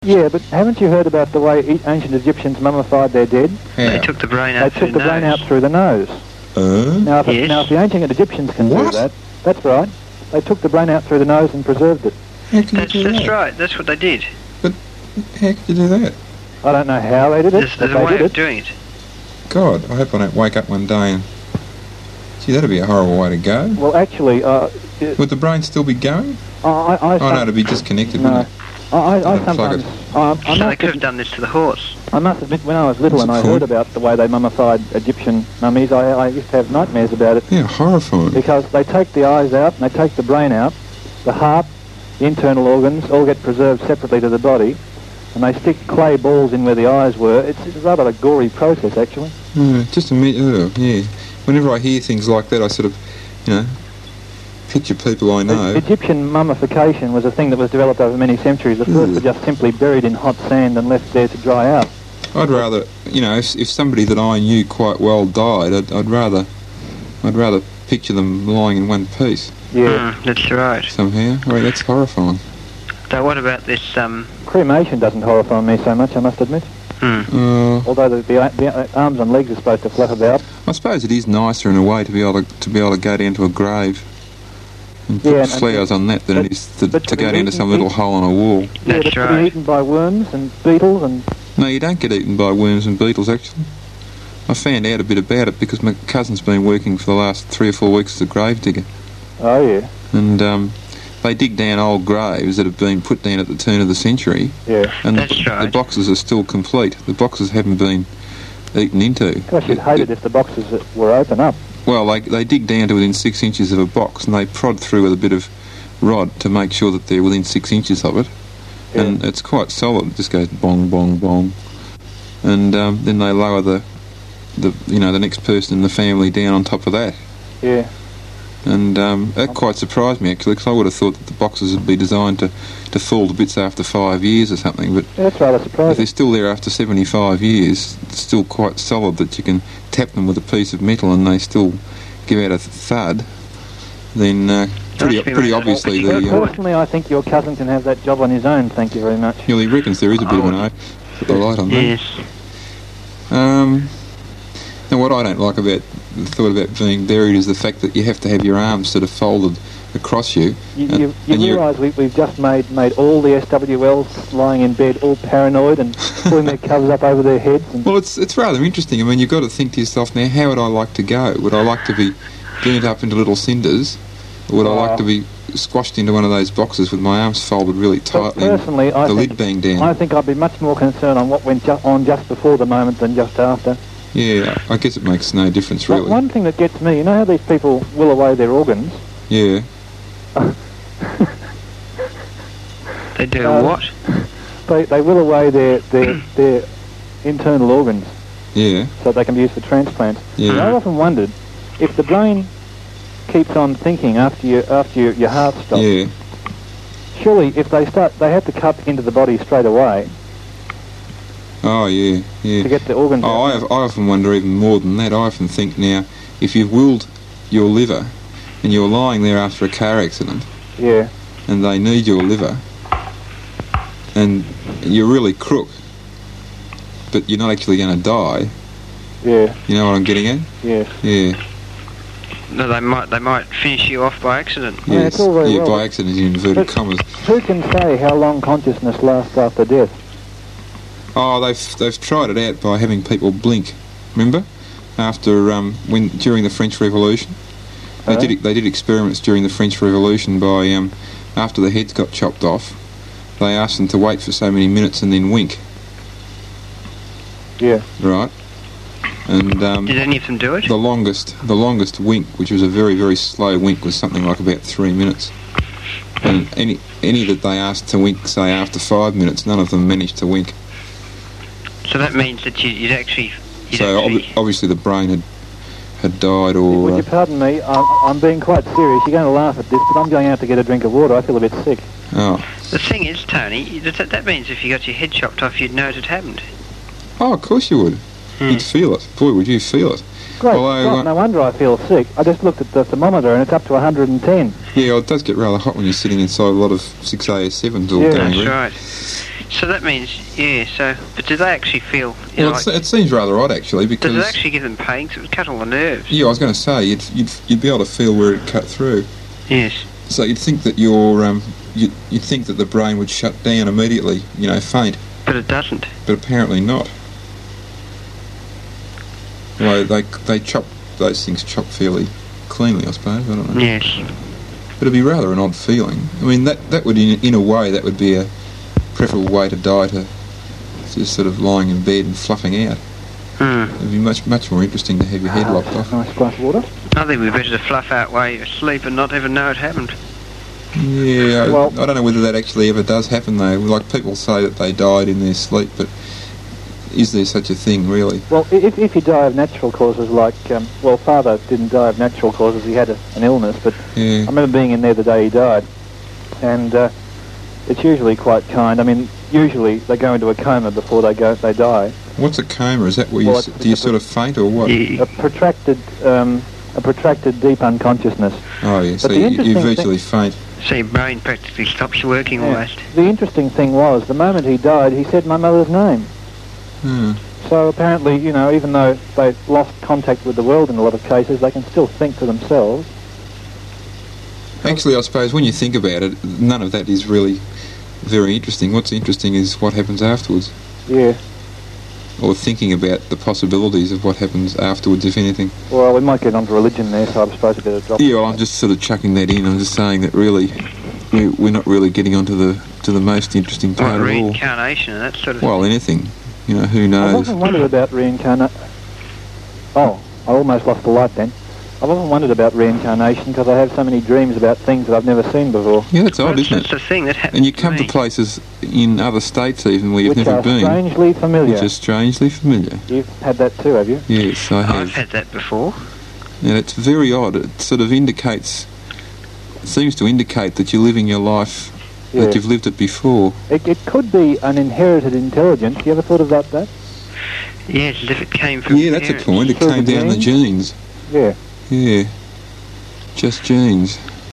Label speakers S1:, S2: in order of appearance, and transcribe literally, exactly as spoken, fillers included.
S1: Yeah, but haven't you heard about the way e- ancient Egyptians mummified their dead?
S2: Yeah.
S3: They took the brain out
S1: They
S3: through
S1: took the
S3: the
S1: brain
S3: nose.
S1: out through the nose.
S2: Uh,
S1: Now, if, it,
S3: Yes.
S1: now, if the ancient Egyptians can
S2: What?
S1: do that, that's right. They took the brain out through the nose and preserved it.
S2: how can
S3: That's,
S2: you do
S3: that's
S2: that?
S3: right. That's what they did.
S2: How can you do that?
S1: I don't know how they did it,
S3: There's,
S1: but
S3: there's a
S1: they
S3: way
S1: did
S3: of
S1: it.
S3: doing it.
S2: God, I hope I don't wake up one day and... Gee, that'd be a horrible way to go.
S1: Well, actually, uh, it,
S2: Would the brain still be going?
S1: I, I, I,
S2: Oh, no, it'd be disconnected,
S1: no.
S2: wouldn't it?
S1: I, I, I
S2: Plug
S1: sometimes,
S2: it.
S1: I, I,
S3: So they
S1: must
S3: could have
S1: admit,
S3: done this to the horse.
S1: I must admit, when I was little
S2: What's
S1: and
S2: the
S1: I
S2: point?
S1: heard about the way they mummified Egyptian mummies, I, I used to have nightmares about it.
S2: Yeah, horrifying.
S1: Because they take the eyes out and they take the brain out, the heart, the internal organs all get preserved separately to the body, and they stick clay balls in where the eyes were. It's, it's rather a gory process, actually.
S2: Yeah, just a minute, oh, yeah. Whenever I hear things like that, I sort of, you know, picture people I know.
S1: E- Egyptian mummification was a thing that was developed over many centuries. The first
S2: Mm.
S1: were just simply buried in hot sand and left there to dry out.
S2: I'd rather, you know, if, if somebody that I knew quite well died, I'd, I'd rather, I'd rather picture them lying in one piece
S1: Yeah.
S3: Mm, that's right.
S2: somehow. I mean, that's horrifying.
S3: So what about this, um...
S1: Cremation doesn't horrify me so much, I must admit.
S3: Hmm.
S2: Uh,
S1: Although the, the, the arms and legs are supposed to flap about.
S2: I suppose it is nicer in a way to be able to, to be able to go down to a grave and put
S1: Yeah, and-
S2: flowers on that than
S1: but-
S2: it is to,
S1: but
S2: to
S1: to
S2: go
S1: be
S2: down to
S1: eaten-
S2: some little
S1: eat-
S2: hole on a wall.
S1: Yeah,
S3: That's
S1: but to
S3: right.
S1: be eaten by worms and beetles and...
S2: No, you don't get eaten by worms and beetles, actually. I found out a bit about it because my cousin's been working for the last three or four weeks as a grave digger.
S1: Oh, yeah.
S2: And um, they dig down old graves that have been put down at the turn of the century,
S1: Yeah.
S2: and
S3: That's
S2: the,
S3: right.
S2: the boxes are still complete. The boxes haven't been eaten into.
S1: Gosh, you'd
S2: It-
S1: hate
S2: it-
S1: it if the boxes were open up.
S2: Well, they, they dig down to within six inches of a box and they prod through with a bit of rod to make sure that they're within six inches of it.
S1: Yeah.
S2: And it's quite solid. It just goes bong, bong, bong. And um, then they lower the, the, you know, the next person in the family down on top of that.
S1: Yeah.
S2: And um, that quite surprised me, actually, because I would have thought that the boxes would be designed to, to fall to bits after five years or something. But
S1: Yeah, that's rather
S2: if
S1: surprising.
S2: they're still there after seventy-five years, it's still quite solid that you can tap them with a piece of metal and they still give out a thud, then uh, pretty,
S3: Must be
S2: pretty
S3: made
S2: obviously
S3: more
S2: the...
S3: particular.
S2: Uh,
S1: Personally, I think your cousin can have that job on his own, thank you very much.
S2: well, he reckons there is a bit of an O. Put the light on that.
S3: Yes.
S2: Um, now, what I don't like about the thought about being buried is the fact that you have to have your arms sort of folded across you.
S1: You,
S2: and-
S1: you, you
S2: and you're-
S1: realise we, we've just made, made all the S W Ls lying in bed all paranoid and pulling their covers up over their heads. And
S2: Well, it's it's rather interesting. I mean, you've got to think to yourself now, how would I like to go? Would I like to be burnt up into little cinders? Or would I like to be squashed into one of those boxes with my arms folded really
S1: but
S2: tightly and
S1: personally, I
S2: the
S1: think,
S2: lid banged down?
S1: I think I'd be much more concerned on what went ju- on just before the moment than just after.
S2: Yeah, I guess it makes no difference,
S1: But
S2: really.
S1: one thing that gets me, you know how these people will away their organs?
S2: Yeah.
S3: They do
S1: Um,
S3: what?
S1: They, they will away their, their, their internal organs
S2: Yeah.
S1: so they can be used for transplants.
S2: Yeah.
S1: And I've often wondered if the brain keeps on thinking after you, after you, your heart stops.
S2: Yeah.
S1: Surely, if they start, they have to cut into the body straight away
S2: Oh, yeah, yeah.
S1: to get the organs
S2: Oh,
S1: out.
S2: I, have, I often wonder even more than that. I often think now, if you've willed your liver and you're lying there after a car accident
S1: Yeah,
S2: and they need your liver and you're really crook, but you're not actually going to die,
S1: yeah,
S2: you know what I'm getting at?
S1: yeah.
S2: Yeah.
S3: No, they might they might finish you off by accident.
S1: Yeah,
S2: Yes.
S1: it's all very
S2: yeah,
S1: well,
S2: by
S1: but-
S2: accident in inverted
S1: but-
S2: commas.
S1: Who can say how long consciousness lasts after death?
S2: Oh, they've they've tried it out by having people blink. Remember, after um, when during the French Revolution, they
S1: Oh.
S2: did they did experiments during the French Revolution by um, after the heads got chopped off, they asked them to wait for so many minutes and then wink,
S1: Yeah,
S2: right? And um,
S3: Did any of them do it?
S2: the longest the longest wink, which was a very very slow wink, was something like about three minutes. And any any that they asked to wink, say after five minutes, none of them managed to wink.
S3: So that means that you, you'd actually... You'd
S2: So
S3: actually
S2: ob- obviously the brain had had died, or
S1: would
S2: uh,
S1: you pardon me? I'm, I'm being quite serious. You're going to laugh at this, but I'm going out to get a drink of water. I feel a bit sick.
S2: oh
S3: the thing is, Tony, that, that means if you got your head chopped off, you'd know it had happened.
S2: oh, of course you would.
S3: Hmm.
S2: You'd feel it. Boy, would you feel it.
S1: Great.
S2: Although,
S1: God,
S2: uh,
S1: no wonder I feel sick. I just looked at the thermometer and it's up to one hundred ten.
S2: Yeah, it does get rather hot when you're sitting inside a lot of six A S sevens all
S1: Yeah.
S2: going
S3: That's
S2: red.
S3: right. So that means, yeah, so... But do they actually feel... You know,
S2: Well, it's,
S3: like,
S2: it seems rather odd, actually,
S3: does
S2: because...
S3: it actually give them pain? 'Cause it would cut all the nerves.
S2: Yeah, I was going to say, you'd, you'd, you'd be able to feel where it cut through.
S3: Yes.
S2: So you'd think that your... Um, you'd, you'd think that the brain would shut down immediately, you know, faint.
S3: But it doesn't.
S2: But apparently not. Well, they, they chop... Those things chop fairly cleanly, I suppose, I don't know.
S3: Yes.
S2: But it'd be rather an odd feeling. I mean, that, that would, in, in a way, that would be a preferable way to die, to just sort of lying in bed and fluffing out.
S3: Hmm.
S2: It'd be much much more interesting to have your head
S1: Ah,
S2: lopped off.
S1: Nice glass of water.
S3: I think we'd better to fluff out while you're asleep and not even know it happened.
S2: Yeah, I,
S1: Well-
S2: I don't know whether that actually ever does happen, though. Like, people say that they died in their sleep, but is there such a thing, really?
S1: Well, i- if, if you die of natural causes, like, um, well, Father didn't die of natural causes, he had a, an illness, but I
S2: Yeah.
S1: remember being in there the day he died, and uh, it's usually quite kind. I mean, usually they go into a coma before they go they die.
S2: What's a coma? Is that where you...
S1: Well,
S2: s-
S1: it's-
S2: do you
S1: it's a-
S2: sort of faint, or what?
S3: Yeah.
S1: A protracted, um, a protracted deep unconsciousness.
S2: Oh, yeah, so
S1: the
S2: you, you
S1: interesting thing-
S2: virtually faint.
S3: So your brain practically stops working
S1: Yeah.
S3: almost.
S1: The interesting thing was, the moment he died, he said my mother's name.
S2: Hmm.
S1: So apparently, you know, even though they've lost contact with the world in a lot of cases, they can still think for themselves.
S2: Actually, I suppose when you think about it, none of that is really very interesting. What's interesting is what happens afterwards,
S1: Yeah.
S2: or thinking about the possibilities of what happens afterwards, if anything.
S1: Well, we might get onto religion there, so I'm supposed to better drop.
S2: Yeah, well, I'm just sort of chucking that in. I'm just saying that really, we- we're not really getting onto the to the most interesting
S3: Like
S2: part of all.
S3: reincarnation and that sort of
S2: Well, anything. You know, who
S1: I've
S2: knows?
S1: often wondered about reincarnation. Oh, I almost lost the light then. I've often wondered about reincarnation because I have so many dreams about things that I've never seen before,
S2: Yeah, that's
S3: Well,
S2: odd,
S3: it's,
S2: isn't
S3: it's
S2: it?
S3: the thing that happens
S2: And you come
S3: to
S2: to
S3: me.
S2: places in other states even where you've
S1: which
S2: never
S1: are
S2: been,
S1: strangely familiar.
S2: which are strangely familiar.
S1: You've had that too, have you?
S2: Yes, I
S3: I've
S2: have.
S3: had that before.
S2: And it's very odd. It sort of indicates, it seems to indicate that you're living your life,
S1: Yeah.
S2: that you've lived it before.
S1: It, it could be an inherited intelligence. You ever thought about that?
S3: Yes, as if it came from
S2: Yeah, that's a
S3: parents.
S2: point. It
S1: Through
S2: came
S1: the
S2: down the genes.
S1: Yeah.
S2: Yeah. Just genes.